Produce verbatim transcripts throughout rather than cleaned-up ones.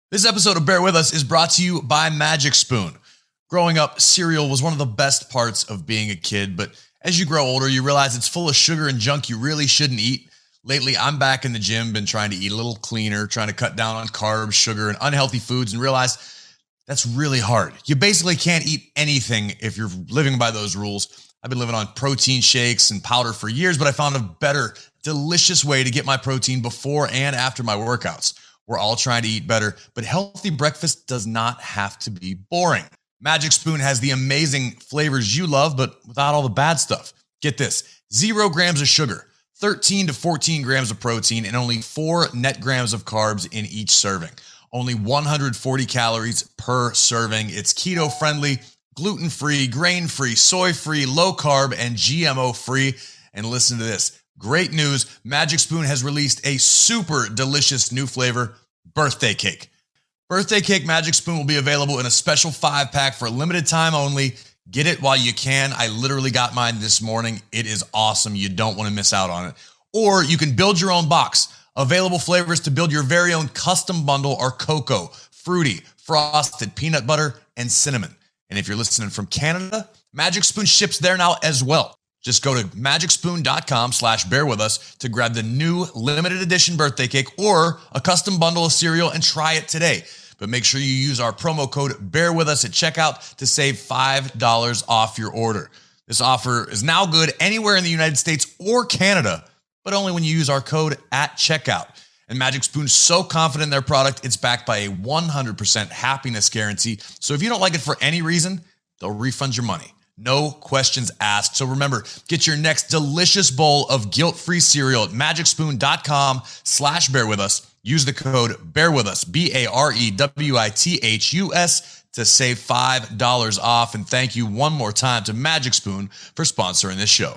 This episode of Bear With Us is brought to you by Magic Spoon. Growing up, cereal was one of the best parts of being a kid, but as you grow older, you realize it's full of sugar and junk you really shouldn't eat. Lately, I'm back in the gym, been trying to eat a little cleaner, trying to cut down on carbs, sugar, and unhealthy foods, and realize that's really hard. You basically can't eat anything if you're living by those rules. I've been living on protein shakes and powder for years, but I found a better, delicious way to get my protein before and after my workouts. We're all trying to eat better, but healthy breakfast does not have to be boring. Magic Spoon has the amazing flavors you love, but without all the bad stuff. Get this, zero grams of sugar, thirteen to fourteen grams of protein, and only four net grams of carbs in each serving. Only one hundred forty calories per serving. It's keto-friendly, gluten-free, grain-free, soy-free, low-carb, and G M O-free. And listen to this. Great news, Magic Spoon has released a super delicious new flavor, birthday cake. Birthday cake Magic Spoon will be available in a special five pack for a limited time only. Get it while you can. I literally got mine this morning. It is awesome. You don't want to miss out on it. Or you can build your own box. Available flavors to build your very own custom bundle are cocoa, fruity, frosted, peanut butter, and cinnamon. And if you're listening from Canada, Magic Spoon ships there now as well. Just go to magicspoon.com slash bear with us to grab the new limited edition birthday cake or a custom bundle of cereal and try it today. But make sure you use our promo code bear with us at checkout to save five dollars off your order. This offer is now good anywhere in the United States or Canada, but only when you use our code at checkout. And Magic Spoon's so confident in their product, it's backed by a one hundred percent happiness guarantee. So if you don't like it for any reason, they'll refund your money. No questions asked. So remember, get your next delicious bowl of guilt-free cereal at magicspoon.com slash bear with us. Use the code bear with us, B A R E W I T H U S, to save five dollars off. And thank you one more time to Magic Spoon for sponsoring this show.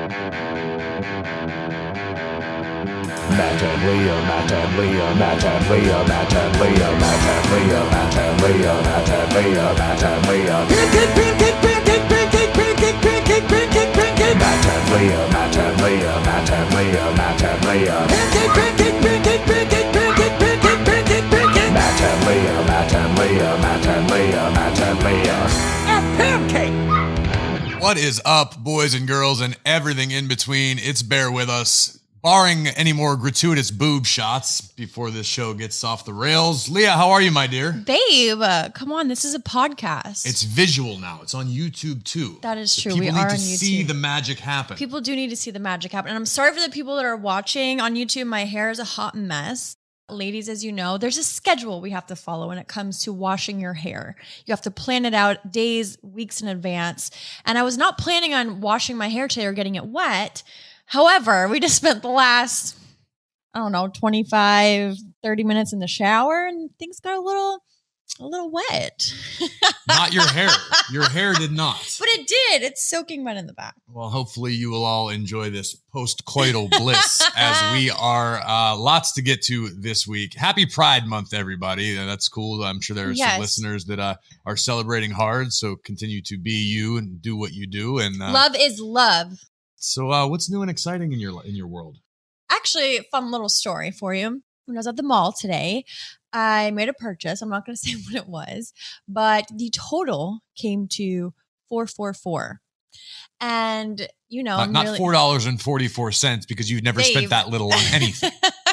Matt and Leah, Matt and Leah, Matt and Leah, Matt and Leah, Matt and Leah, Matt and Leah, Matt and Leah, Matt and Leah. Pancake, pancake, pancake, pancake, pancake, pancake, pancake, pancake. Matt and Leah, Matt and Leah, Matt and Leah, Matt and Leah. Pancake, pancake, pancake, pancake, pancake, pancake, pancake, pancake. Matt and Leah, Matt and Leah, Matt and Leah, Matt and Leah. A pancake. What is up, boys and girls, and everything in between? It's Bear With Us. Barring any more gratuitous boob shots before this show gets off the rails. Leah, how are you, my dear? Babe, uh, come on. This is a podcast. It's visual now. It's on YouTube, too. That is true. People we need are to on YouTube. see the magic happen. People do need to see the magic happen. And I'm sorry for the people that are watching on YouTube. My hair is a hot mess. Ladies, as you know, there's a schedule we have to follow when it comes to washing your hair. You have to plan it out days, weeks in advance. And I was not planning on washing my hair today or getting it wet. However, we just spent the last, I don't know, twenty-five, thirty minutes in the shower and things got a little, a little wet. Not your hair. Your hair did not. But it did. It's soaking wet in the back. Well, hopefully you will all enjoy this post-coital bliss as we are uh, lots to get to this week. Happy Pride Month, everybody. Uh, that's cool. I'm sure there are Yes. some listeners that uh, are celebrating hard. So continue to be you and do what you do. And uh, Love is love. So uh, what's new and exciting in your in your world? Actually, a fun little story for you. When I was at the mall today, I made a purchase. I'm not going to say what it was, but the total came to four hundred forty-four dollars. And, you know, Not, I'm not really- four dollars and forty-four cents because you've never Dave. spent that little on anything.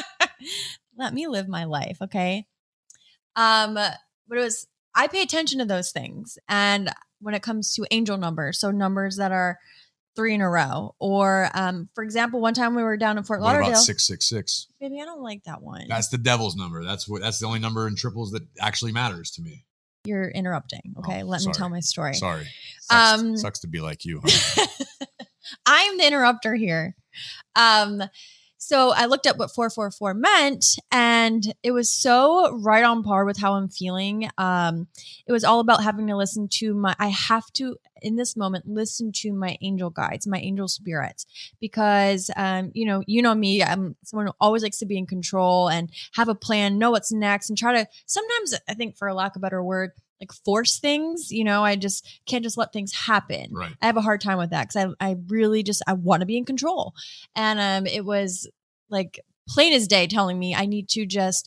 Let me live my life, okay? Um, but it was, I pay attention to those things. And when it comes to angel numbers, so numbers that are three in a row. Or, um, for example, one time we were down in Fort What Lauderdale. about six six six? Baby, I don't like that one. That's the devil's number. That's what. That's the only number in triples that actually matters to me. You're interrupting. Okay, Oh, let sorry. me tell my story. Sorry. Sucks, Um, sucks to be like you. Huh? I'm the interrupter here. Um, so I looked up what four four four meant, and it was so right on par with how I'm feeling. Um, it was all about having to listen to my, I have to, in this moment, listen to my angel guides, my angel spirits, because, um, you know, you know me, I'm someone who always likes to be in control and have a plan, know what's next, and try to, sometimes I think for a lack of a better word, like force things, you know, I just can't just let things happen. Right. I have a hard time with that because I, I really just, I want to be in control. And um, it was like plain as day telling me I need to just,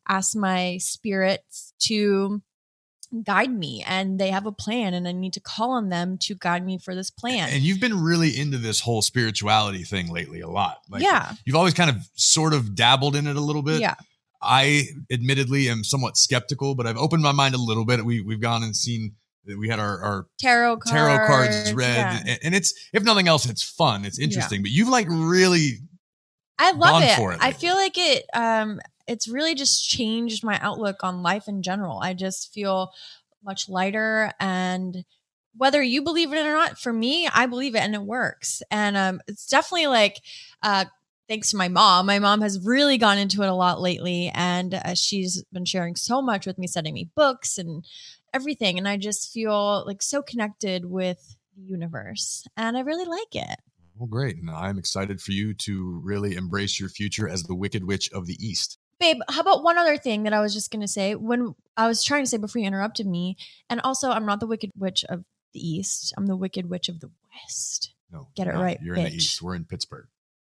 ask my spirits to guide me, and they have a plan, and I need to call on them to guide me for this plan. And you've been really into this whole spirituality thing lately a lot. Like, yeah. You've always kind of sort of dabbled in it a little bit. Yeah. I admittedly am somewhat skeptical, but I've opened my mind a little bit. We, we've gone and seen that we had our, our tarot cards, tarot cards read. yeah. And, and it's, if nothing else, it's fun. It's interesting, yeah. But you've like really I love it. For it I feel like it, um, it's really just changed my outlook on life in general. I just feel much lighter, and whether you believe it or not, for me, I believe it and it works. And um, it's definitely like, uh, thanks to my mom, my mom has really gone into it a lot lately, and uh, she's been sharing so much with me, sending me books and everything. And I just feel like so connected with the universe, and I really like it. Well, great. And I'm excited for you to really embrace your future as the Wicked Witch of the East. Babe, how about one other thing that I was just going to say when I was trying to say before you interrupted me? And also, I'm not the Wicked Witch of the East. I'm the Wicked Witch of the West. No, get it no, right. You're bitch. in the East. We're in Pittsburgh.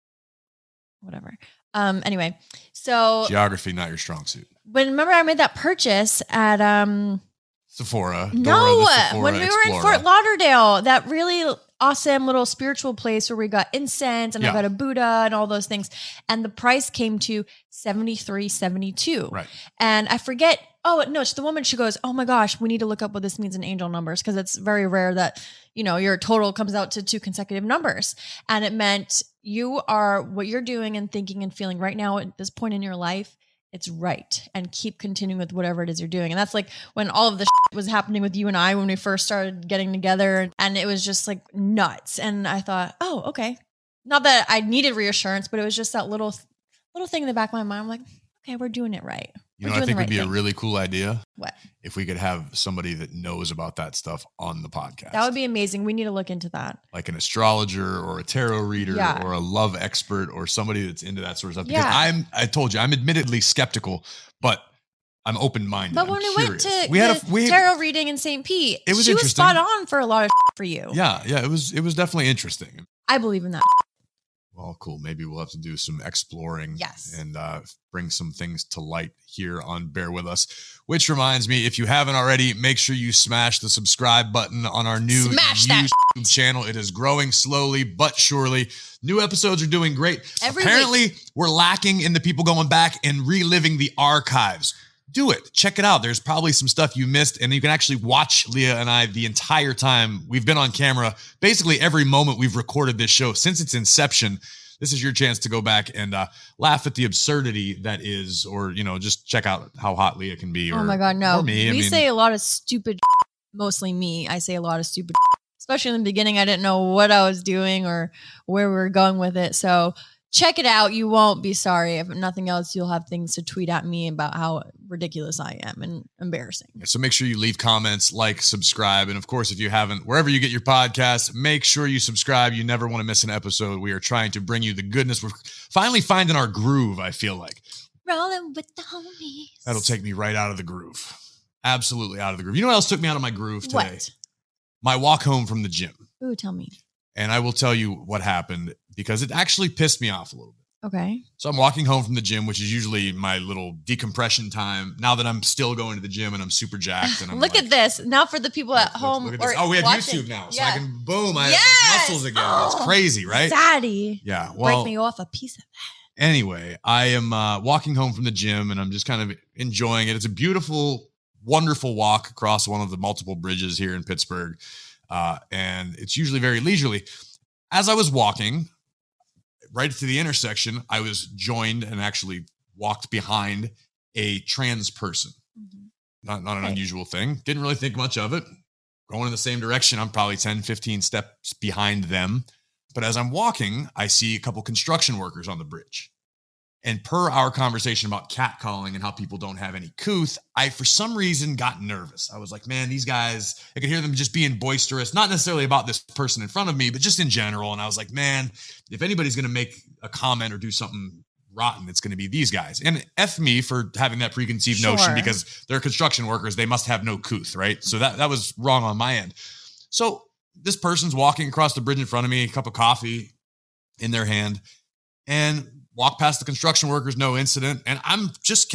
Whatever. Um. Anyway, so geography, not your strong suit. When remember I made that purchase at um Sephora. No, Dora, Sephora when we Explorer. were in Fort Lauderdale, that really awesome little spiritual place where we got incense and yeah. I got a Buddha and all those things. And the price came to seventy-three seventy-two. Right. And I forget, oh no, it's the woman, she goes, oh my gosh, we need to look up what this means in angel numbers, because it's very rare that, you know, your total comes out to two consecutive numbers. And it meant you are what you're doing and thinking and feeling right now at this point in your life. It's right. And keep continuing with whatever it is you're doing. And that's like when all of the shit was happening with you and I, when we first started getting together, and it was just like nuts. And I thought, oh, okay. Not that I needed reassurance, but it was just that little, little thing in the back of my mind. I'm like, okay, we're doing it right. You we're know, I think right would be thing. a really cool idea. What? If we could have somebody that knows about that stuff on the podcast. That would be amazing. We need to look into that. Like an astrologer or a tarot reader yeah. or a love expert or somebody that's into that sort of stuff. Because yeah. I'm, I told you, I'm admittedly skeptical, but I'm open-minded. But I'm when we curious. went to we had the a, we, tarot reading in Saint Pete, it was she was spot on for a lot of for you. Yeah, yeah, it was it was definitely interesting. I believe in that. Well, cool. Maybe we'll have to do some exploring yes. and uh, bring some things to light here on Bear With Us. Which reminds me, if you haven't already, make sure you smash the subscribe button on our new smash YouTube that channel. It is growing slowly but surely. New episodes are doing great. Every Apparently, week. we're lacking in the people going back and reliving the archives. Do it. Check it out. There's probably some stuff you missed, and you can actually watch Leah and I the entire time we've been on camera. Basically, every moment we've recorded this show since its inception. This is your chance to go back and uh, laugh at the absurdity that is, or, you know, just check out how hot Leah can be. Or, oh my God, no. Or me. We I mean, say a lot of stupid, mostly me. I say a lot of stupid, especially in the beginning. I didn't know what I was doing or where we were going with it. So check it out. You won't be sorry. If nothing else, you'll have things to tweet at me about how ridiculous I am and embarrassing. So make sure you leave comments, like, subscribe. And of course, if you haven't, wherever you get your podcast, make sure you subscribe. You never want to miss an episode. We are trying to bring you the goodness. We're finally finding our groove, I feel like. Rolling with the homies. That'll take me right out of the groove. Absolutely out of the groove. You know what else took me out of my groove today? What? My walk home from the gym. Ooh, tell me. And I will tell you what happened because it actually pissed me off a little bit. Okay. So I'm walking home from the gym, which is usually my little decompression time. Now that I'm still going to the gym and I'm super jacked. And I'm look like, at this. Now for the people at look, home. look at or this. Oh, we have watching. YouTube now. So yeah. I can, boom, I yes! have like muscles again. Oh, it's crazy, right? Daddy. Yeah. Well, break me off a piece of that. Anyway, I am uh, walking home from the gym and I'm just kind of enjoying it. It's a beautiful, wonderful walk across one of the multiple bridges here in Pittsburgh. Uh, and it's usually very leisurely. As I was walking right to the intersection, I was joined and actually walked behind a trans person. Mm-hmm. Not, not an okay. unusual thing. Didn't really think much of it. Going in the same direction. I'm probably ten, fifteen steps behind them. But as I'm walking, I see a couple construction workers on the bridge. And per our conversation about catcalling and how people don't have any couth, I, for some reason, got nervous. I was like, man, these guys, I could hear them just being boisterous, not necessarily about this person in front of me, but just in general. And I was like, man, if anybody's going to make a comment or do something rotten, it's going to be these guys. And F me for having that preconceived sure. notion because they're construction workers. They must have no couth, right? So that, that was wrong on my end. So this person's walking across the bridge in front of me, a cup of coffee in their hand, and walk past the construction workers, no incident. And I'm just kind of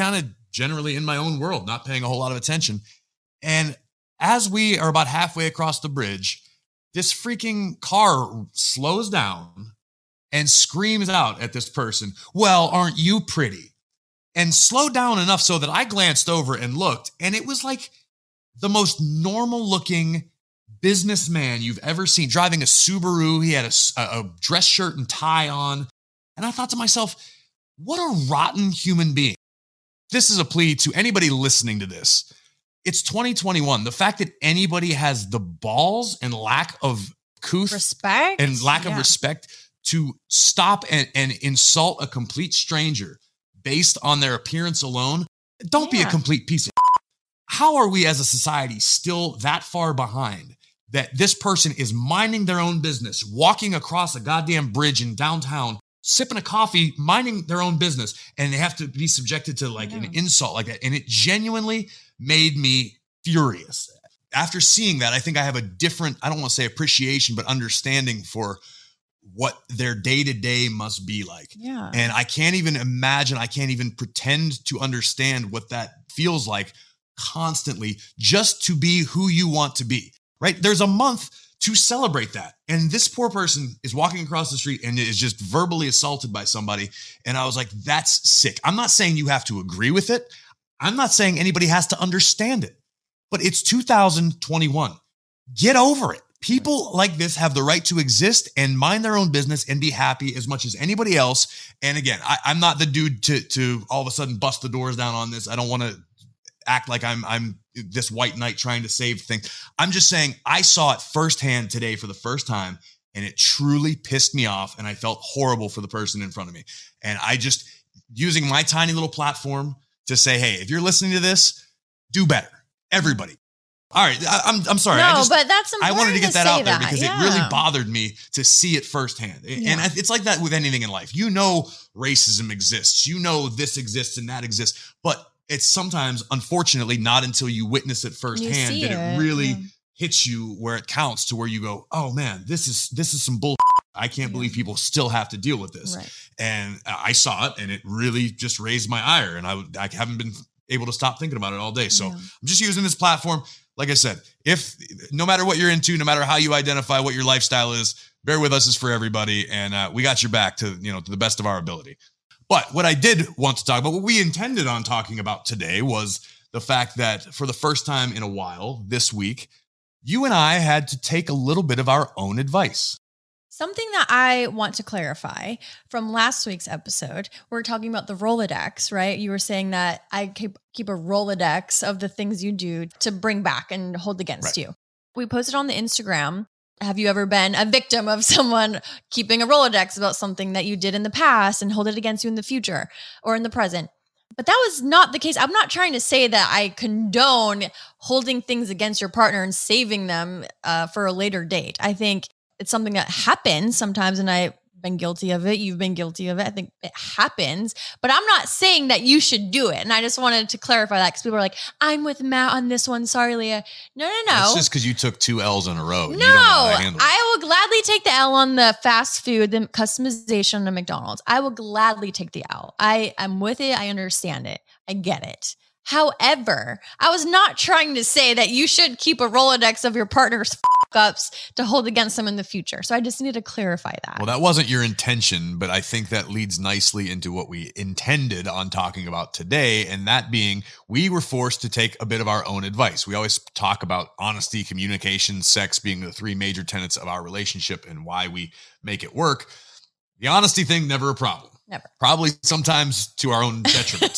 generally in my own world, not paying a whole lot of attention. And as we are about halfway across the bridge, this freaking car slows down and screams out at this person, "Well, aren't you pretty?" And slowed down enough so that I glanced over and looked, and it was like the most normal looking businessman you've ever seen, driving a Subaru. He had a, a dress shirt and tie on. And I thought to myself, what a rotten human being. This is a plea to anybody listening to this. It's twenty twenty-one. The fact that anybody has the balls and lack of couth Respect. and lack Yeah. of respect to stop and, and insult a complete stranger based on their appearance alone, don't be a Yeah. complete piece of shit. How are we as a society still that far behind that this person is minding their own business, walking across a goddamn bridge in downtown, sipping a coffee, minding their own business, and they have to be subjected to like an insult like that? And it genuinely made me furious. After seeing that, I think I have a different, I don't want to say appreciation, but understanding for what their day-to-day must be like. Yeah. And I can't even imagine, I can't even pretend to understand what that feels like constantly just to be who you want to be, right? There's a month to celebrate that. And this poor person is walking across the street and is just verbally assaulted by somebody. And I was like, that's sick. I'm not saying you have to agree with it. I'm not saying anybody has to understand it, but it's two thousand twenty-one. Get over it. People like this have the right to exist and mind their own business and be happy as much as anybody else. And again, I, I'm not the dude to, to all of a sudden bust the doors down on this. I don't want to act like I'm I'm this white knight trying to save things. I'm just saying I saw it firsthand today for the first time, and it truly pissed me off, and I felt horrible for the person in front of me. And I just, using my tiny little platform to say, hey, if you're listening to this, do better. Everybody. All right, I, I'm I'm sorry. No, I just, but that's important. I wanted to get that say out there that. because Yeah. it really bothered me to see it firsthand. Yeah. And it's like that with anything in life. You know, racism exists. You know, this exists and that exists. But it's sometimes, unfortunately, not until you witness it firsthand see that it, it, really yeah. hits you where it counts, to where you go, oh man, this is this is some bull. I can't Yeah. believe people still have to deal with this. Right. And I saw it, and it really just raised my ire. And I, I haven't been able to stop thinking about it all day. So Yeah. I'm just using this platform. Like I said, if no matter what you're into, no matter how you identify, what your lifestyle is, Bear With Us is for everybody. And uh, we got your back to, you know, to the best of our ability. But what I did want to talk about, what we intended on talking about today, was the fact that for the first time in a while this week, you and I had to take a little bit of our own advice. Something that I want to clarify from last week's episode, we're talking about the Rolodex, right? You were saying that I keep, keep a Rolodex of the things you do to bring back and hold against Right. you. We posted on the Instagram. Have you ever been a victim of someone keeping a Rolodex about something that you did in the past and hold it against you in the future or in the present? But that was not the case. I'm not trying to say that I condone holding things against your partner and saving them uh, for a later date. I think it's something that happens sometimes, and I've been guilty of it. You've been guilty of it. I think it happens, but I'm not saying that you should do it. And I just wanted to clarify that because people are like, I'm with Matt on this one. Sorry, Leah. No, no, no. It's just because you took two L's in a row. No, You don't know how to handle it. I will gladly take the L on the fast food, the customization of McDonald's. I will gladly take the L. I am with it. I understand it. I get it. However, I was not trying to say that you should keep a Rolodex of your partner's f-ups to hold against them in the future. So I just need to clarify that. Well, that wasn't your intention, but I think that leads nicely into what we intended on talking about today. And that being, we were forced to take a bit of our own advice. We always talk about honesty, communication, sex being the three major tenets of our relationship and why we make it work. The honesty thing, never a problem. Never. Probably sometimes to our own detriment.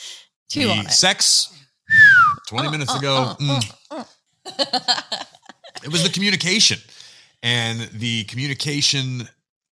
Two the on it. sex, twenty Uh, minutes uh, ago, uh, mm, uh, uh. it was the communication. And the communication,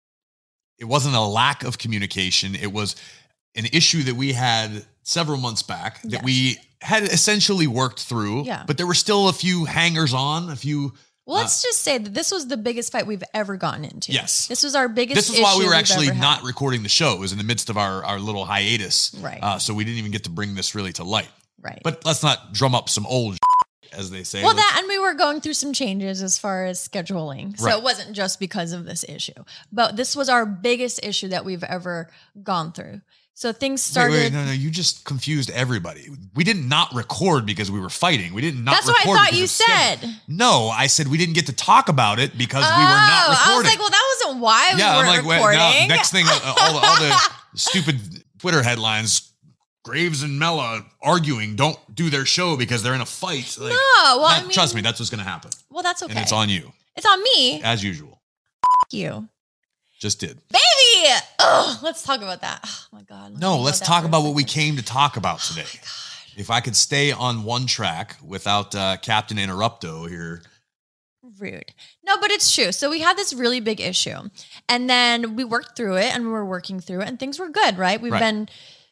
it wasn't a lack of communication. It was an issue that we had several months back that Yes. we had essentially worked through. Yeah. But there were still a few hangers on, a few. Well, let's just say that this was the biggest fight we've ever gotten into. Yes. This was our biggest This is why we issue were we've actually ever had. not recording the show. It was in the midst of our, our little hiatus. Right. Uh, so we didn't even get to bring this really to light. Right. But let's not drum up some old as they say. Well, Let's- that, and we were going through some changes as far as scheduling. So Right. it wasn't just because of this issue, but this was our biggest issue that we've ever gone through. So things Wait, started. wait, no, no, you just confused everybody. We didn't not record because we were fighting. We didn't not That's what I record thought because you of schedule. said. No, I said we didn't get to talk about it because Oh, we were not recording. I was like, well, that wasn't why yeah, we weren't I'm like, wait, recording. now, next thing, uh, all, the, all the stupid Twitter headlines, Graves and Mella arguing, don't do their show because they're in a fight. Like, no, well, that- I mean, trust me, that's what's going to happen. well, that's okay. And it's on you, It's on me. as usual. F- you. Just did. Baby! Ugh, let's talk about that. Oh, my God. No, let's that talk for a about what we second. came to talk about today. Oh, God. If I could stay on one track without uh, Captain Interrupto here. Rude. No, but it's true. So we had this really big issue, and then we worked through it, and we were working through it, and things were good, right? We've Right. been,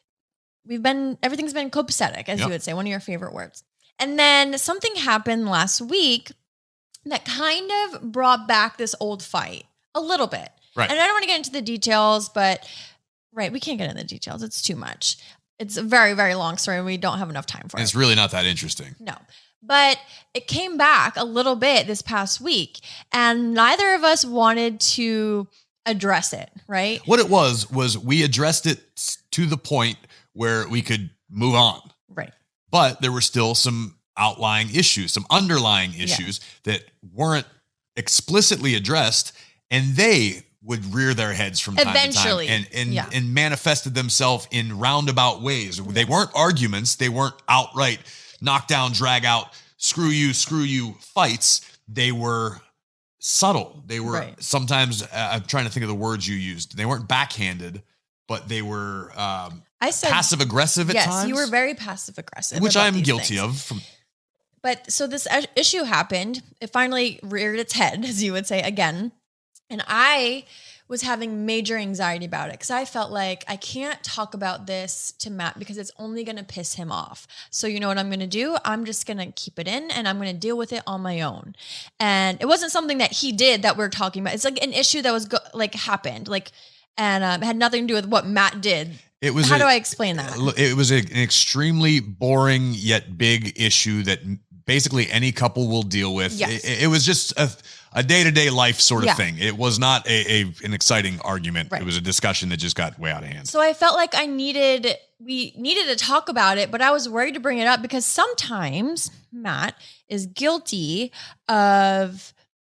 we've been, everything's been copacetic, as Yep. you would say, one of your favorite words. And then something happened last week that kind of brought back this old fight a little bit. Right. And I don't want to get into the details, but right, we can't get into the details. It's too much. It's a very, very long story, and we don't have enough time for And it. it's really not that interesting. No. But it came back a little bit this past week, and neither of us wanted to address it, right? What it was, was we addressed it to the point where we could move on. Right. But there were still some outlying issues, some underlying issues that weren't explicitly addressed, and they would rear their heads from time Eventually, to time and and, yeah. and manifested themselves in roundabout ways. They weren't arguments. They weren't outright knockdown, drag out, screw you, screw you fights. They were subtle. They were Right. sometimes, uh, I'm trying to think of the words you used. They weren't backhanded, but they were um, I said passive aggressive at yes, times. you were very passive aggressive, which about I'm these guilty things. of. From But so this i- issue happened. It finally reared its head, as you would say, again. And I was having major anxiety about it because I felt like I can't talk about this to Matt because it's only going to piss him off. So you know what I'm going to do? I'm just going to keep it in and I'm going to deal with it on my own. And it wasn't something that he did that we're talking about. It's like an issue that was go- like happened, like, and um, it had nothing to do with what Matt did. it was How a- do I explain that? It was a, an extremely boring yet big issue that basically any couple will deal with. Yes. It, it was just a, a day-to-day life sort of Yeah. thing. It was not a, a an exciting argument. Right. It was a discussion that just got way out of hand. So I felt like I needed, we needed to talk about it, but I was worried to bring it up because sometimes Matt is guilty of,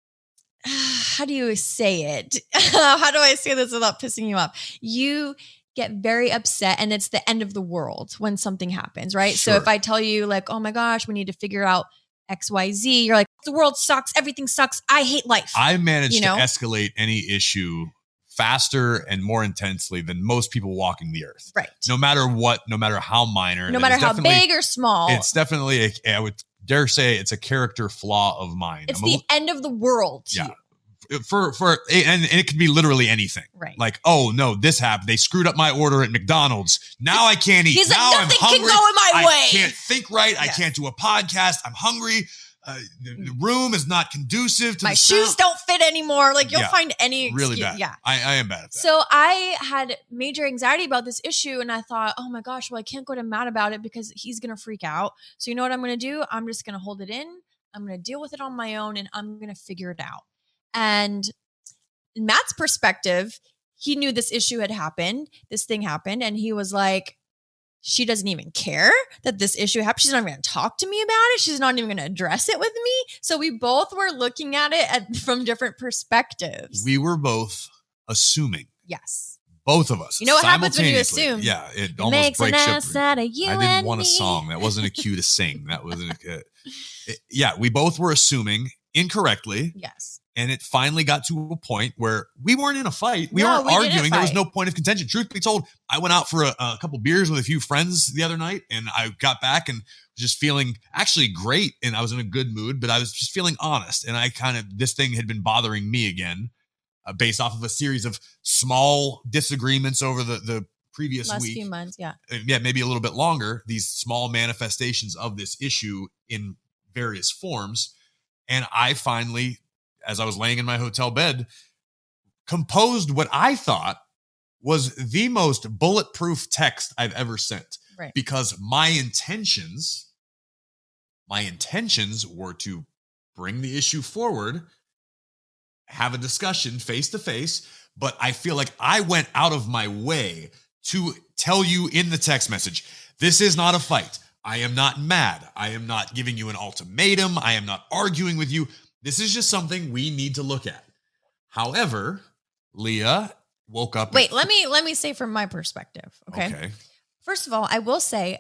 how do you say it? How do I say this without pissing you off? You get very upset and it's the end of the world when something happens, right? So Sure. if I tell you like, oh my gosh, we need to figure out X, Y, Z, you're like, the world sucks. Everything sucks. I hate life. I managed You know? to escalate any issue faster and more intensely than most people walking the earth. right. No matter what, no matter how minor. No it matter is how definitely- big or small, It's definitely, a, I would dare say it's a character flaw of mine. it's I'm a the end of the world. to Yeah. you. for for and, and it could be literally anything. Right. Like, oh no, this happened. They screwed up my order at McDonald's. Now I can't eat. He's like, now nothing I'm can hungry. go in my I way. can't think right. I Yes. can't do a podcast. I'm hungry. Uh, the, the room is not conducive to My the shoes sound. don't fit anymore. Like you'll Yeah. find any Really excuse. bad. Yeah. I, I am bad at that. So I had major anxiety about this issue and I thought, oh my gosh, well, I can't go to Matt about it because he's going to freak out. So you know what I'm going to do? I'm just going to hold it in. I'm going to deal with it on my own and I'm going to figure it out. And in Matt's perspective, he knew this issue had happened. This thing happened. And he was like, she doesn't even care that this issue happened. She's not even going to talk to me about it. She's not even going to address it with me. So we both were looking at it at, from different perspectives. we were both assuming, yes. both of us. You know what happens when you simultaneously. assume? Yeah, it, It almost makes an breaks ass chivalry. out of you I didn't and want a me. song. That wasn't a cue to sing. That wasn't a. Uh, it- yeah, we both were assuming incorrectly. Yes. And it finally got to a point where we weren't in a fight. We No, weren't we didn't arguing. There was fight. no point of contention. Truth be told, I went out for a, a couple beers with a few friends the other night and I got back and was just feeling actually great. And I was in a good mood, but I was just feeling honest. And I kind of, this thing had been bothering me again uh, based off of a series of small disagreements over the, the previous Last week. few months. Yeah. Uh, yeah, maybe a little bit longer, these small manifestations of this issue in various forms. And I finally, as I was laying in my hotel bed, composed what I thought was the most bulletproof text I've ever sent. Right. Because my intentions, my intentions were to bring the issue forward, have a discussion face to face, but I feel like I went out of my way to tell you in the text message, this is not a fight. I am not mad. I am not giving you an ultimatum. I am not arguing with you. This is just something we need to look at. However, Leah woke up. Wait, at- let me let me say from my perspective. Okay. Okay. First of all, I will say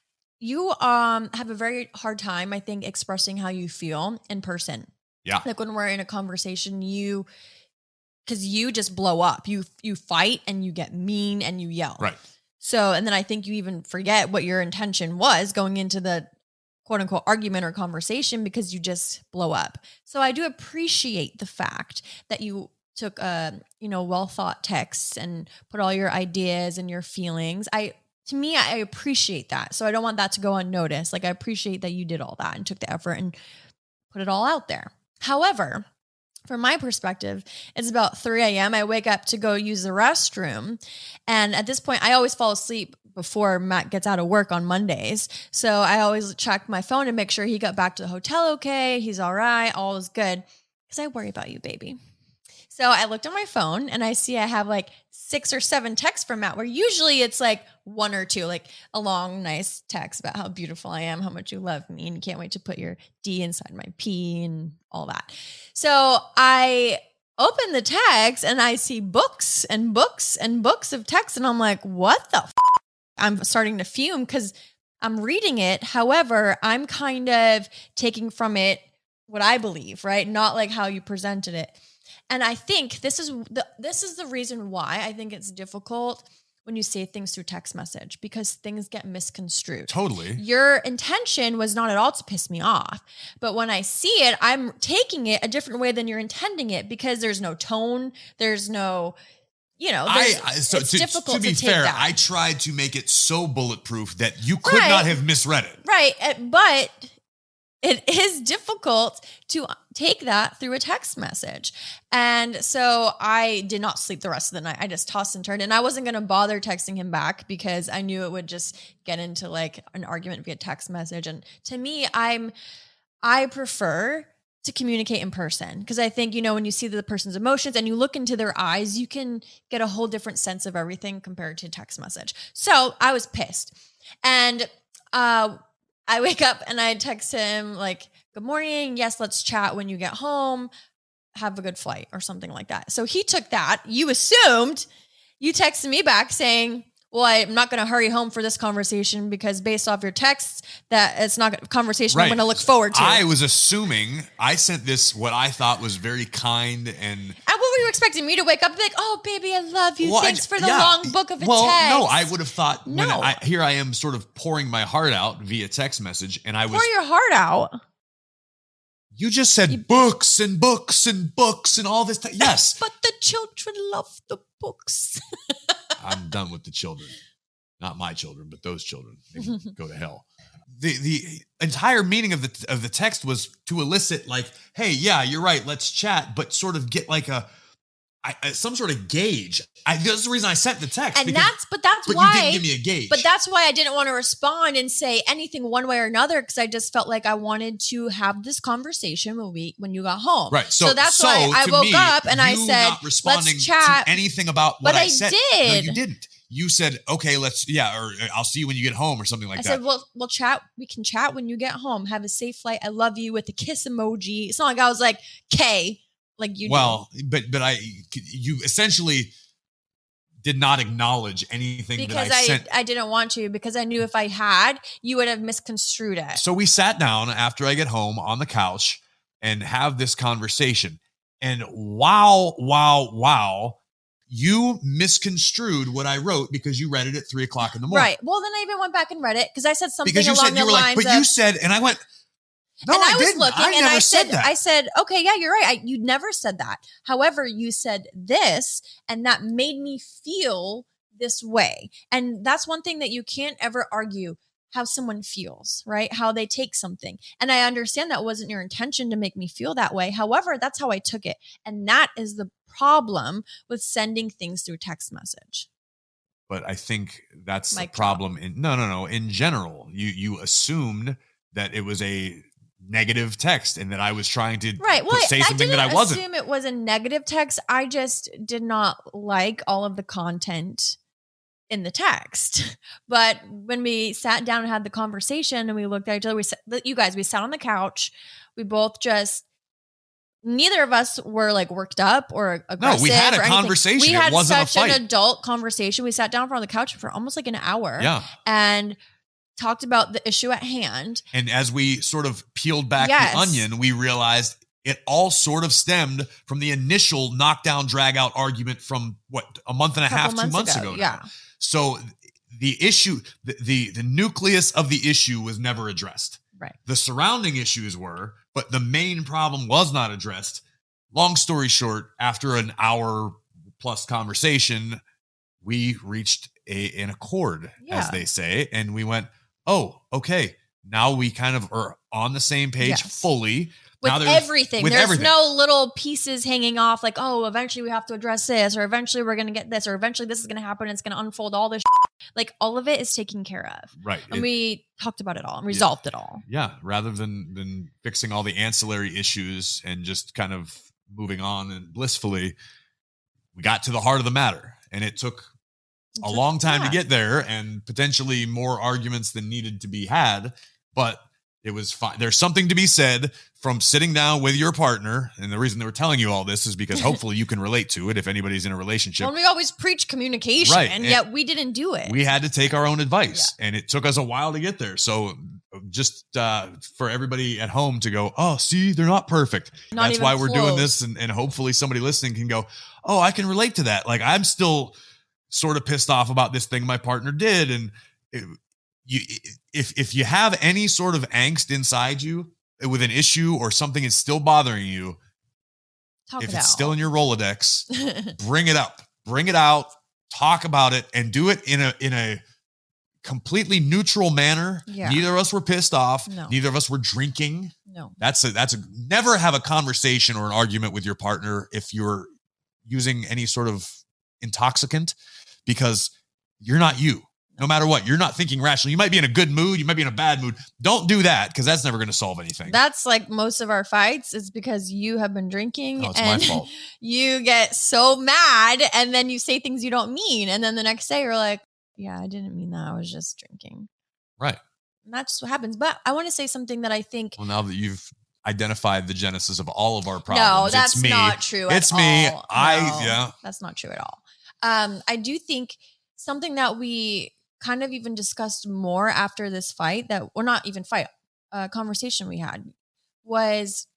you um have a very hard time, I think, expressing how you feel in person. Yeah. Like when we're in a conversation, you because you just blow up. You you fight and you get mean and you yell. Right. So, and then I think you even forget what your intention was going into the quote unquote argument or conversation because you just blow up. So I do appreciate the fact that you took a, you know, well thought text and put all your ideas and your feelings. I, to me, I appreciate that. So I don't want that to go unnoticed. Like I appreciate that you did all that and took the effort and put it all out there. However, from my perspective, it's about three a.m. I wake up to go use the restroom. And at this point, I always fall asleep before Matt gets out of work on Mondays. So I always check my phone to make sure he got back to the hotel okay, he's all right, all is good. Because I worry about you, baby. So I looked on my phone and I see I have like six or seven texts from Matt, where usually it's like one or two, like a long, nice text about how beautiful I am, how much you love me, and you can't wait to put your D inside my P and all that. So I open the text and I see books and books and books of text. And I'm like, what the f-? I'm starting to fume because I'm reading it. However, I'm kind of taking from it what I believe, right? Not like how you presented it. And I think this is the this is the reason why I think it's difficult when you say things through text message, because things get misconstrued. Totally. Your intention was not at all to piss me off. But when I see it, I'm taking it a different way than you're intending it, because there's no tone, there's no, you know, I, there's- I so it's to, difficult to be to take fair, that. I tried to make it so bulletproof that you could Right. not have misread it. Right. uh, But it is difficult to take that through a text message. And so I did not sleep the rest of the night. I just tossed and turned, and I wasn't going to bother texting him back because I knew it would just get into like an argument via text message. And to me, I'm, I prefer to communicate in person, because I think, you know, when you see the person's emotions and you look into their eyes, you can get a whole different sense of everything compared to text message. So I was pissed. And, uh, I wake up and I text him like, good morning. Yes, let's chat when you get home. Have a good flight or something like that. So he took that. You assumed, you texted me back saying, well, I'm not going to hurry home for this conversation because based off your texts, that it's not a conversation I'm going to look forward to. I was assuming I sent this what I thought was very kind and And what were you expecting me to wake up and be like, oh, baby, I love you. Well, I Thanks j- for the yeah. long book of a well, text. no, I would have thought when No. I here I am sort of pouring my heart out via text message, and I was Pour your heart out. you just said books and books and books and all this. T- yes, But the children love the books. I'm done with the children. Not my children, but those children. They can go to hell. The the entire meaning of the of the text was to elicit like, hey, yeah, you're right, let's chat, but sort of get like a, I, I- some sort of gauge. I, that's the reason I sent the text. And because- that's, but that's but why. you didn't give me a gauge. But that's why I didn't want to respond and say anything one way or another, because I just felt like I wanted to have this conversation when we when you got home. Right. So, that's so why I to woke me, up and I you said, not responding let's chat. to anything about what But I, I said. did. No, you didn't. You said, okay, let's, yeah, or I'll see you when you get home or something like I that. said, well, we'll chat. We can chat when you get home. Have a safe flight. I love you with the kiss emoji. It's not like I was like, K, like you well, but but I, you essentially did not acknowledge anything did. that Because I I, sent. I didn't want to, because I knew if I had, you would have misconstrued it. So we sat down after I get home on the couch and have this conversation. And wow, wow, wow, you misconstrued what I wrote because you read it at three o'clock in the morning. Right. Well, then I even went back and read it because I said something Because you along said, the you were like, lines but you of, said, and I went, no, and I, I, was didn't. looking I and never I said said, that. I said, okay, yeah, you're right. I, you never said that. However, you said this, and that made me feel this way. And that's one thing that you can't ever argue, how someone feels, right? How they take something. And I understand that wasn't your intention to make me feel that way. However, that's how I took it. And that is the problem with sending things through text message. But I think that's Mic the problem in no, no, no. In general, you you assumed that it was a negative text and that I was trying to Right. Well, put- say I something didn't that I wasn't. assume it was a negative text. I just did not like all of the content in the text. But when we sat down and had the conversation and we looked at each other, we sat, you guys, we sat on the couch. We both just, neither of us were like worked up or aggressive. No, we had a or anything. conversation. We It had wasn't a such an fight. adult conversation. We sat down on the couch for almost like an hour Yeah. and talked about the issue at hand. And as we sort of peeled back Yes. the onion, we realized it all sort of stemmed from the initial knockdown, drag out argument from what, a month and a half, Couple two months ago. now. Yeah. So the issue, the, the the nucleus of the issue was never addressed. Right. The surrounding issues were, but the main problem was not addressed. Long story short, after an hour plus conversation, we reached a, an accord, Yeah. as they say, and we went, oh, okay. Now we kind of are on the same page Yes. fully. With Now there's- everything. with There's everything. no little pieces hanging off like, oh, eventually we have to address this, or eventually we're going to get this, or eventually this is going to happen. It's going to unfold all this. Like all of it is taken care of. Right. And It- we talked about it all and resolved it all. yeah, rather than than fixing all the ancillary issues and just kind of moving on and blissfully, we got to the heart of the matter. And it took a long time Yeah. to get there and potentially more arguments than needed to be had, but it was fine. There's something to be said from sitting down with your partner. And the reason they were telling you all this is because hopefully you can relate to it if anybody's in a relationship. Well, we always preach communication, Right. and And yet we didn't do it. We had to take our own advice, and it took us a while to get there. So just uh, for everybody at home to go, oh, see, they're not perfect. Not That's even why we're doing close. this. And, and hopefully somebody listening can go, oh, I can relate to that. Like I'm still sort of pissed off about this thing my partner did. And it, you, if, if you have any sort of angst inside you with an issue or something is still bothering you, Talk if it it's out. still in your Rolodex, bring it up, bring it out, talk about it, and do it in a in a completely neutral manner. Yeah. Neither of us were pissed off. No. Neither of us were drinking. No. That's a that's a never have a conversation or an argument with your partner if you're using any sort of intoxicant, because you're not you. No matter what, you're not thinking rationally. You might be in a good mood, you might be in a bad mood. Don't do that, because that's never going to solve anything. That's like most of our fights is because you have been drinking Oh, it's my and fault. you get so mad and then you say things you don't mean. And then the next day you're like, yeah, I didn't mean that. I was just drinking. Right. And that's just what happens. But I want to say something that I think, Well, now that you've identified the genesis of all of our problems, no, that's it's me. not true. It's at me. all. I- No, yeah. That's not true at all. Um, I do think something that we kind of even discussed more after this fight, that or not even fight, uh, conversation we had, was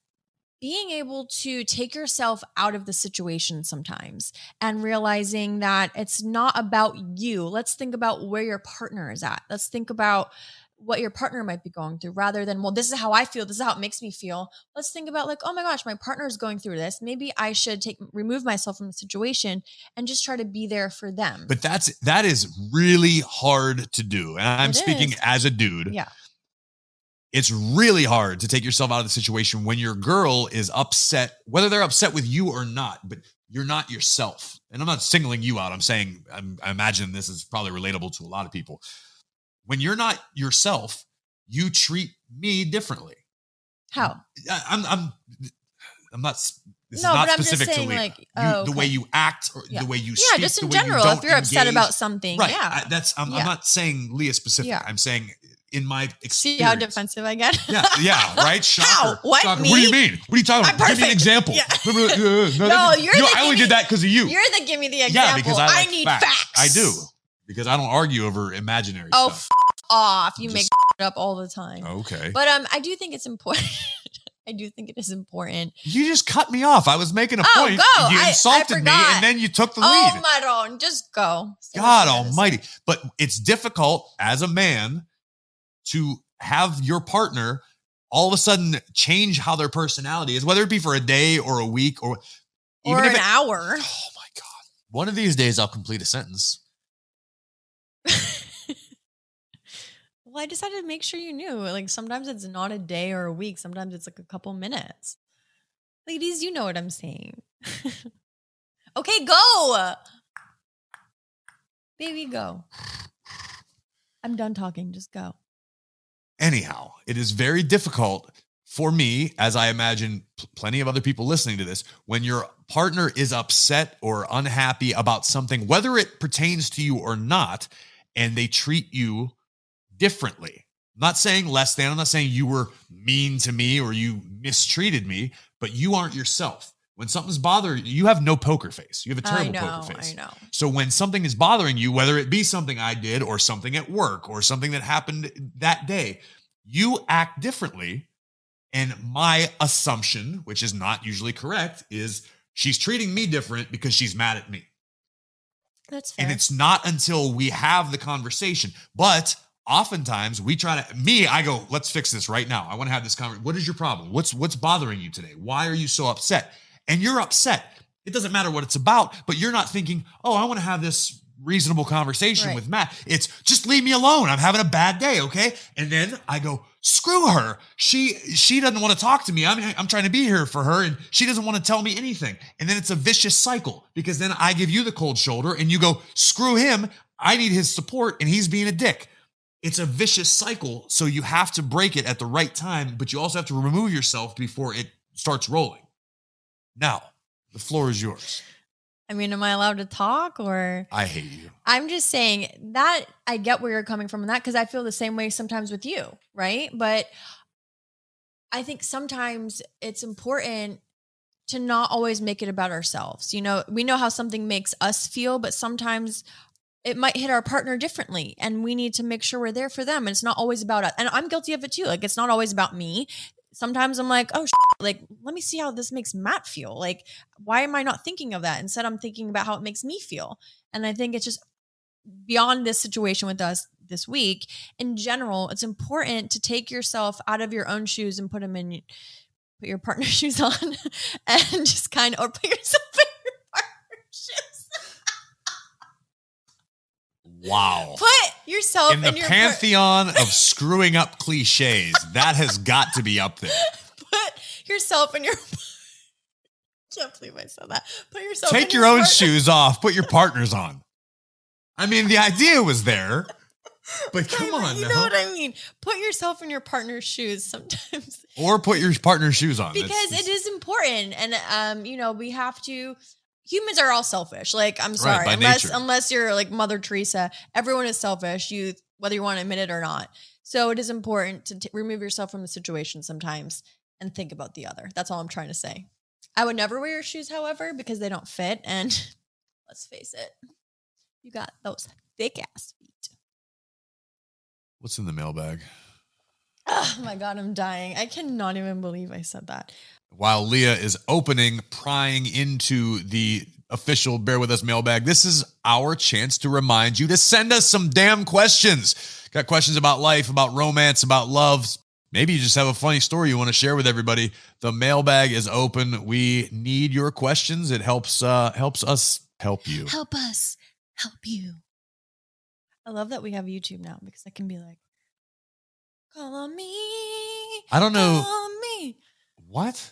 being able to take yourself out of the situation sometimes and realizing that it's not about you. Let's think about where your partner is at. Let's think about what your partner might be going through, rather than, well, this is how I feel, this is how it makes me feel. Let's think about like, oh my gosh, my partner is going through this. Maybe I should take remove myself from the situation and just try to be there for them. But that's that is really hard to do. And I'm It speaking is. as a dude. Yeah. It's really hard to take yourself out of the situation when your girl is upset, whether they're upset with you or not, but you're not yourself. And I'm not singling you out. I'm saying, I'm, I imagine this is probably relatable to a lot of people. When you're not yourself, you treat me differently. How? I, I'm, I'm, I'm not. This No, is not but I'm just specific saying, to Lee. like, You- oh, the okay. way you act, or Yeah. the way you Yeah, speak, just in the way you general, don't if you're upset engage. about something, right? yeah. I, that's. I'm, Yeah. I'm not saying Leah specific. Yeah. I'm saying in my experience. See how defensive I get? Yeah, yeah, right. Shocker. What, Shocker. me? What do you mean? What are you talking I'm about? Give me an perfect. example. Yeah. no, No, you're the I only give did me- that because of you. You're the give me the example. yeah, because I, like need facts. facts. I do, because I don't argue over imaginary Oh, stuff. f- off. You Just- make it up all the time. Okay. But um, I do think it's important. I do think it is important. You just cut me off. I was making a Oh, point. go. You I- I insulted me, forgot. and then you took the Oh, lead. Maron, just go. Say what God you gotta say. almighty. But it's difficult as a man to have your partner all of a sudden change how their personality is, whether it be for a day or a week or even Or if an it, hour. oh my God. One of these days I'll complete a sentence. Well, I just had to make sure you knew. Like sometimes it's not a day or a week. Sometimes it's like a couple minutes. Ladies, you know what I'm saying. Okay, go. Baby, go. I'm done talking. Just go. Anyhow, it is very difficult for me, as I imagine pl- plenty of other people listening to this, when your partner is upset or unhappy about something, whether it pertains to you or not, and they treat you differently. I'm not saying less than, I'm not saying you were mean to me or you mistreated me, but you aren't yourself. When something's bothering you, you have no poker face. You have a terrible I know, poker face. I know. So when something is bothering you, whether it be something I did or something at work or something that happened that day, you act differently. And my assumption, which is not usually correct, is she's treating me different because she's mad at me. That's fair. And it's not until we have the conversation. But oftentimes we try to, me, I go, let's fix this right now. I want to have this conversation. What is your problem? What's what's bothering you today? Why are you so upset? And you're upset. It doesn't matter what it's about, but you're not thinking, oh, I want to have this reasonable conversation Right. with Matt. It's just leave me alone. I'm having a bad day, okay? And then I go, screw her. She she doesn't want to talk to me. I'm I'm trying to be here for her, and she doesn't want to tell me anything. And then it's a vicious cycle because then I give you the cold shoulder, and you go, screw him. I need his support, and he's being a dick. It's a vicious cycle, so you have to break it at the right time, but you also have to remove yourself before it starts rolling. Now, the floor is yours. I mean, am I allowed to talk or? I hate you. I'm just saying that I get where you're coming from in that because I feel the same way sometimes with you, right? But I think sometimes it's important to not always make it about ourselves. You know, we know how something makes us feel, but sometimes it might hit our partner differently and we need to make sure we're there for them. And it's not always about us. And I'm guilty of it too. Like, it's not always about me. Sometimes I'm like, oh, shit, like, let me see how this makes Matt feel. Like, why am I not thinking of that? Instead, I'm thinking about how it makes me feel. And I think it's just beyond this situation with us this week. In general, it's important to take yourself out of your own shoes and put them in, put your partner's shoes on and just kind of, or put yourself in your partner's shoes. Wow. Put yourself In the in your pantheon of screwing up cliches, that has got to be up there. Put yourself in your. I can't believe I said that. Put yourself. Take in your own part- shoes off. Put your partner's on. I mean, the idea was there, but come on You now. know what I mean? Put yourself in your partner's shoes sometimes. Or put your partner's shoes on. Because That's- it is important. And, um, you know, we have to. Humans are all selfish. Like, I'm sorry, by unless nature. unless you're like Mother Teresa, everyone is selfish. You, whether you want to admit it or not. So it is important to t- remove yourself from the situation sometimes and think about the other. That's all I'm trying to say. I would never wear your shoes, however, because they don't fit. And let's face it, you got those thick ass feet. What's in the mailbag? Oh my God, I'm dying. I cannot even believe I said that. While Leah is opening, prying into the official Bear With Us mailbag, this is our chance to remind you to send us some damn questions. Got questions about life, about romance, about love. Maybe you just have a funny story you want to share with everybody. The mailbag is open. We need your questions. It helps uh, helps us help you. Help us help you. I love that we have YouTube now because I can be like, call on me. I don't know. Call on me. What?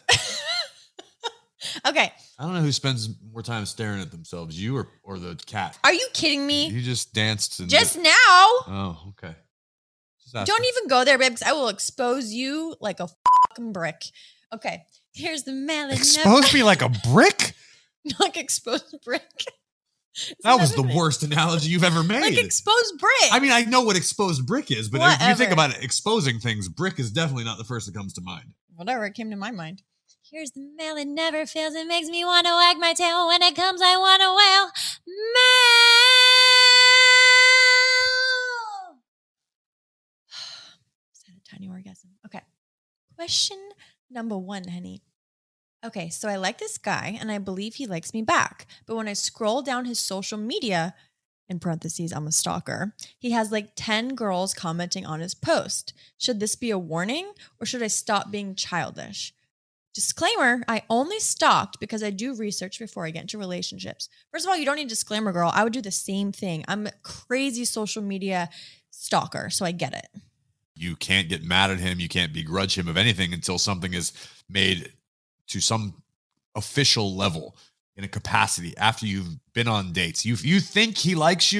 Okay. I don't know who spends more time staring at themselves, you or, or the cat. Are you kidding me? You just danced. And Just now. Oh, okay. Just asking. Don't even go there, babe, because I will expose you like a fucking brick. Okay. Here's the melon. Expose me like a brick? Like exposed brick. That was the worst analogy you've ever made. Like exposed brick. I mean, I know what exposed brick is, but if you think Whatever. about it, exposing things, brick is definitely not the first that comes to mind. Whatever, it came to my mind. Here's the melon never fails. It makes me want to wag my tail. When it comes, I want to wail. Mel. Just had a tiny orgasm. Okay. Question number one, honey. Okay, so I like this guy and I believe he likes me back. But when I scroll down his social media, in parentheses, I'm a stalker, he has like ten girls commenting on his post. Should this be a warning or should I stop being childish? Disclaimer, I only stalked because I do research before I get into relationships. First of all, you don't need a disclaimer, girl. I would do the same thing. I'm a crazy social media stalker, so I get it. You can't get mad at him. You can't begrudge him of anything until something is made to some official level in a capacity after you've been on dates. You, you think he likes you,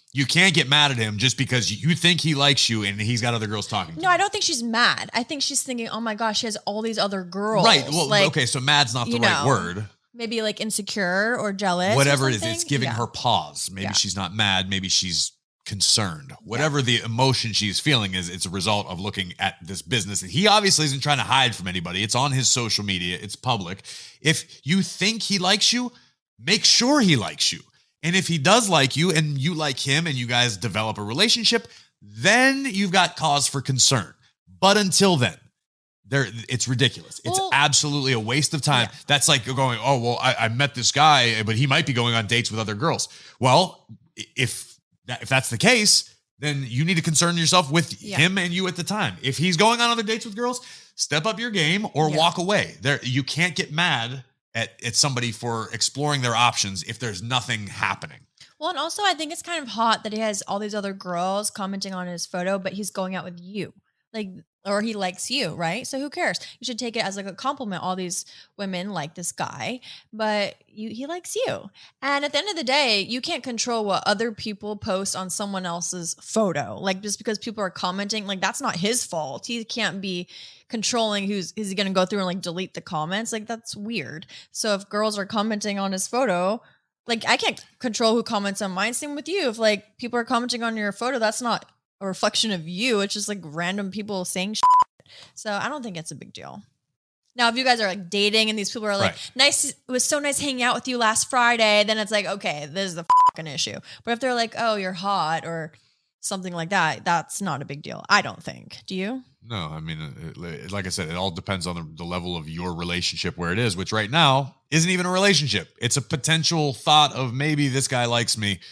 You can't get mad at him just because you think he likes you and he's got other girls talking to No, him. I don't think she's mad. I think she's thinking, oh my gosh, she has all these other girls. Right. Well, like, okay, so mad's not the you right know, word. Maybe like insecure or jealous. Whatever or it is, something. it's giving Yeah. her pause. Maybe Yeah. she's not mad. Maybe she's concerned. Whatever the emotion she's feeling is, it's a result of looking at this business. And he obviously isn't trying to hide from anybody. It's on his social media. It's public. If you think he likes you, make sure he likes you. And if he does like you and you like him and you guys develop a relationship, then you've got cause for concern. But until then, there it's ridiculous. It's Well- absolutely a waste of time. Yeah. That's like going, oh, well, I, I met this guy, but he might be going on dates with other girls. Well, if that, if that's the case, then you need to concern yourself with Yeah. him and you at the time. If he's going on other dates with girls, step up your game or Yeah. walk away. There, you can't get mad at, at somebody for exploring their options if there's nothing happening. Well, and also I think it's kind of hot that he has all these other girls commenting on his photo, but he's going out with you. Like, or he likes you, right? So who cares? You should take it as like a compliment. All these women like this guy, but you, he likes you. And at the end of the day, you can't control what other people post on someone else's photo. Like just because people are commenting, like that's not his fault. He can't be controlling who's, is he going to go through and like delete the comments? Like that's weird. So if girls are commenting on his photo, like I can't control who comments on mine. Same with you. If like people are commenting on your photo, that's not a reflection of you. It's just like random people saying shit. So I don't think it's a big deal. Now, if you guys are like dating and these people are like, Right. nice, it was so nice hanging out with you last Friday, then it's like, okay, this is the fucking issue. But if they're like, oh, you're hot or something like that, that's not a big deal. I don't think. Do you? No, I mean, it, it- like I said, it all depends on the, the level of your relationship where it is, which right now isn't even a relationship. It's a potential thought of maybe this guy likes me.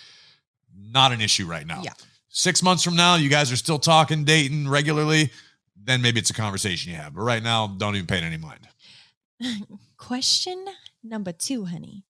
Not an issue right now. Yeah. Six months from now, you guys are still talking, dating regularly, then maybe it's a conversation you have. But right now, don't even pay it any mind. Question number two, honey.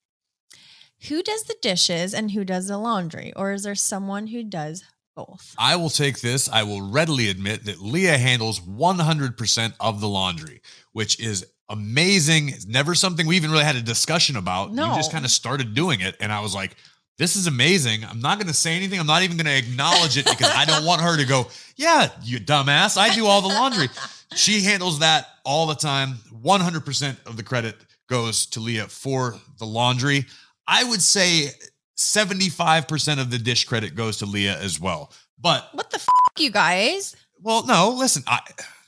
Who does the dishes and who does the laundry? Or is there someone who does both? I will take this. I will readily admit that Leah handles one hundred percent of the laundry, which is amazing. It's never something we even really had a discussion about. No. You just kind of started doing it. And I was like, this is amazing. I'm not going to say anything. I'm not even going to acknowledge it because I don't want her to go, yeah, you dumbass. I do all the laundry. She handles that all the time. one hundred percent of the credit goes to Leah for the laundry. I would say seventy-five percent of the dish credit goes to Leah as well. But, What the f***, you guys? well, no, listen, I,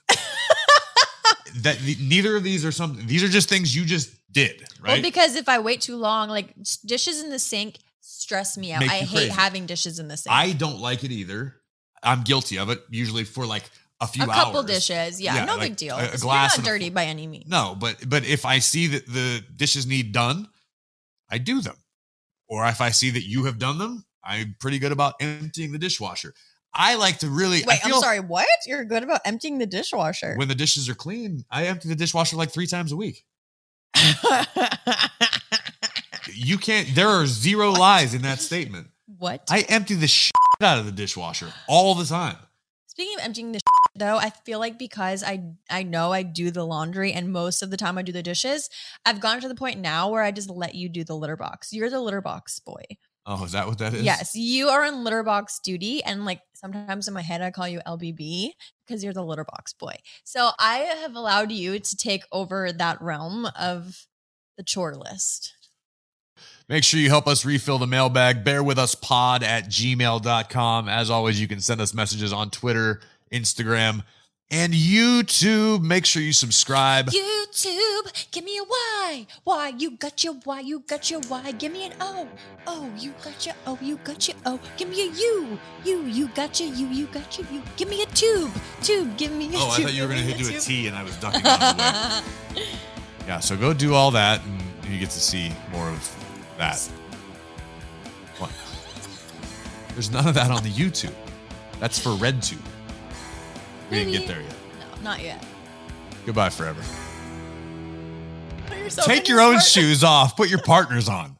that neither of these are something, these are just things you just did, right? Well, because if I wait too long, like s- dishes in the sink stress me out. Make I you hate crazy. having dishes in the sink. I don't like it either. I'm guilty of it, usually for like a few a couple hours. dishes. Yeah, Yeah, no like big deal. a- a You're glass not and a dirty fork. by any means. No, but but if I see that the dishes need done, I do them. Or if I see that you have done them, I'm pretty good about emptying the dishwasher. I like to really. I Wait, I'm feel sorry. What? You're good about emptying the dishwasher? When the dishes are clean, I empty the dishwasher like three times a week. You can't. There are zero lies in that statement. What? I empty the shit out of the dishwasher all the time. Speaking of emptying the though, I feel like because I I know I do the laundry and most of the time I do the dishes, I've gotten to the point now where I just let you do the litter box. You're the litter box boy. Oh, is that what that is? Yes, you are in litter box duty, and like sometimes in my head I call you L B B because you're the litter box boy. So I have allowed you to take over that realm of the chore list. Make sure you help us refill the mailbag. Bear with us pod at gmail dot com. As always, you can send us messages on Twitter, Instagram, and YouTube. Make sure you subscribe. YouTube, give me a Y. Y, you got your Y, you got your Y. Give me an O. O, you got your O, you got your O. Give me a U. U, you got your U, you got your U. Give me a tube. Tube, give me a Oh, I tube. thought you were going give to me do a tube. T and I was ducking out of the way. Yeah, so go do all that and you get to see more of that. What? There's none of that on the YouTube. That's for RedTube. We didn't get Maybe. there yet. No, not yet. Goodbye forever. Put yourself in Take your own part- shoes off. Put your partners on.